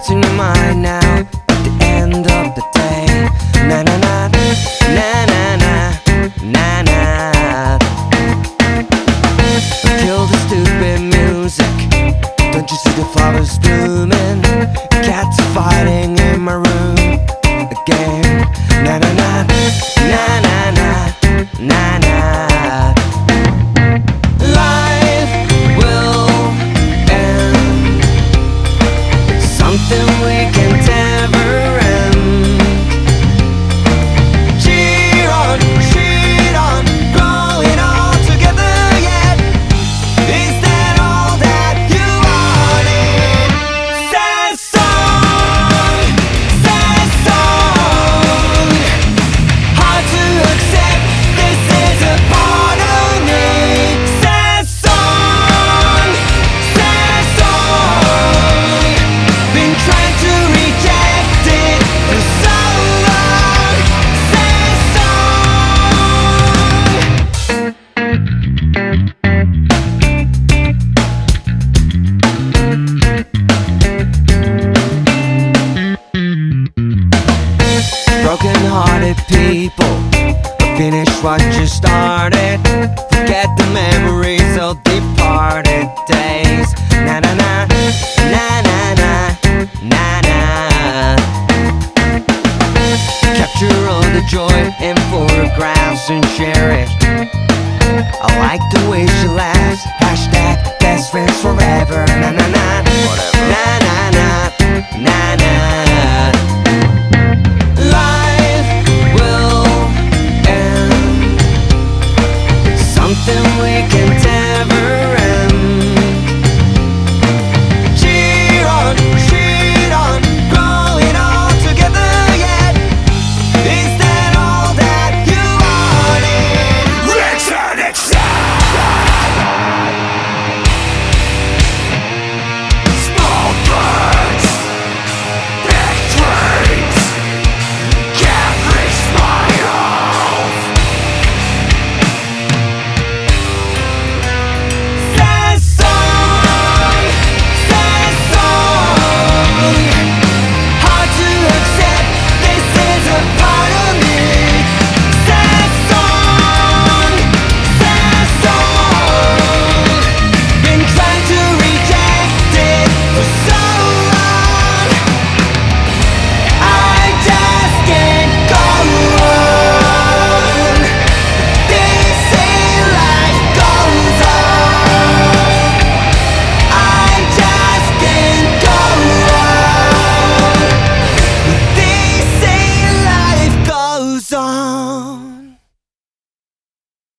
what's in your mind now at the end of the day? Na na na, na na na, na na. Kill the stupid music. Don't you see the flowers blooming? Cats are fighting in my room again. Na na na, na na na, na na. Life will end. Something we can never end. Cheer on, growing all together yet. Is that all that you wanted? Sad song, hard to accept. This is a part of me. Sad song, been trying to reject it for so long. Sad broken-hearted people, finish what you started. Forget the memories of departed days. Na na na, na na na, na na. Capture all the joy in photographs and share it. I like the way